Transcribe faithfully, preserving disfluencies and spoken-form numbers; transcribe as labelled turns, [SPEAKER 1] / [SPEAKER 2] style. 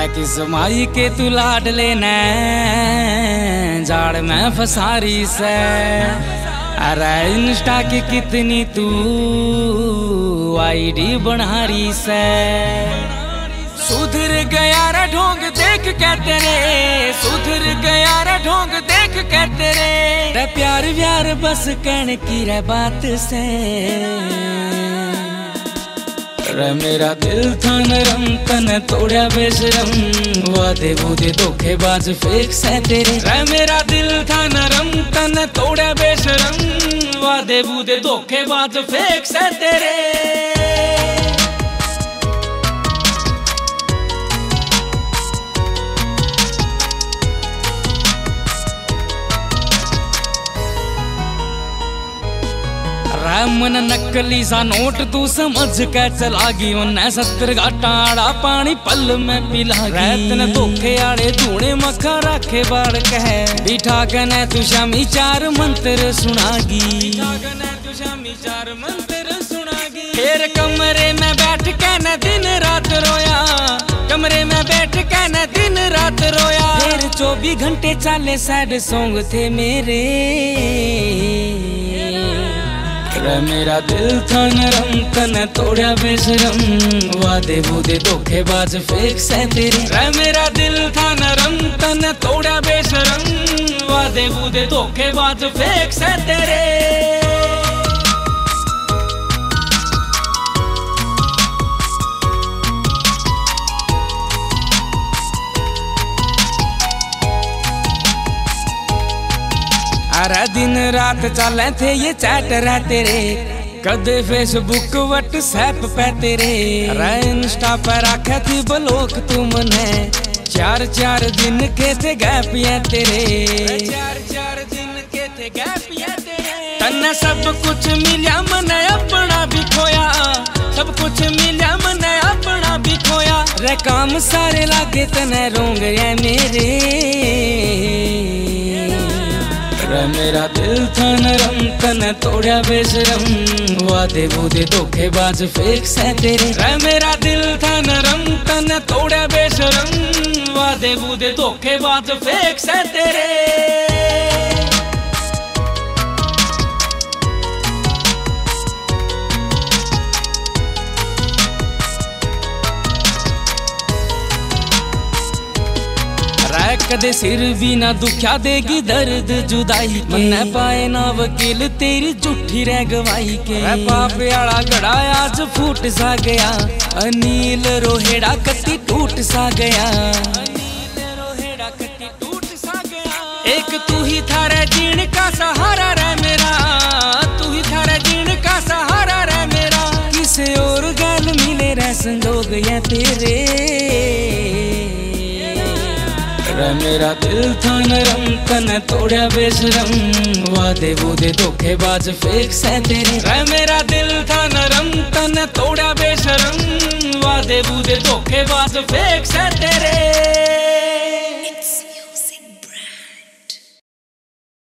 [SPEAKER 1] किस माई के तू लाड लेना जाड़ में फसारी से। अरे इंस्टा की कितनी तू आईडी बना रही से। सुधर गया रे ढोंग देख के तेरे, सुधर गया रे ढोंग देख के तेरे। रे प्यार व्यार बस कहने की रे बात से। रे मेरा दिल था नरम तने तोड़ा बेशरम, वादे वूदे धोखेबाज फेक से तेरे। रे मेरा दिल था नरम तने तोड़ा बेशरम, वादे वूदे धोखेबाज फेक से तेरे। मन नकली सा नोट तू समझ के चलागी, उन्हें सत्तर घाटा पानी पल में पिला रैतन धोखे आड़े धूणे मखा रखे बाड़ कह। बिठा कने तू शामी चार मंत्र सुनागी, तू शामी चार मंत्र सुनागी। फिर कमरे में बैठ के न दिन रात रोया, कमरे में बैठ के न दिन रात रोया। फिर चौबीस घंटे चाले सैड सॉन्ग थे मेरे। रे मेरा दिल था नरम तने तोड़ा बेशरम, वादे वूदे धोखेबाज फेक से तेरे। रे मेरा दिल था नरम तने तोड़ा बेशरम, वादे वूदे धोखेबाज फेक से तेरे। अरे दिन रात चले थे ये चैट रह तेरे, कदे फेसबुक व्हाट्सएप पे तेरे। अरे इंस्टा पर रखे थी ब्लॉक तुमने, चार चार दिन के थे गैप ये तेरे। चार चार दिन के थे गैप ये तेरे। तन्ने सब कुछ मिला मने अपना भी खोया, सब कुछ मिला मने अपना भी खोया। रे काम सारे लागे तने रोंग ये मेरे। रे मेरा दिल था नरम तने तोड़ा बेशरम, वादे वूदे धोखेबाज फेक से तेरे। रे मेरा दिल था नरम तने तोड़ा बेशरम, वादे वूदे धोखेबाज फेक से तेरे। कदे सिर भी ना दुख्या देगी दर्द जुदाई, मन पाए ना वकील तेरी झूठी रह गवाही के। पापे आड़ा गड़ा आज फूट सा गया, अनिल रोहेड़ा कत्ती टूट सा गया। रोहेड़ा कत्ती टूट सा गया। एक तू ही था रे जीण का सहारा रे मेरा, तू ही था रे जीण का सहारा रे मेरा। किसे और गल मिले रे संजोग ये तेरे। रे मेरा दिल था नरम तने तोड़ा बेशरम, वादे वूदे धोखेबाज फेक से तेरे। रे मेरा दिल था नरम तने तोड़ा बेशरम, वादे वूदे धोखेबाज फेक से तेरे।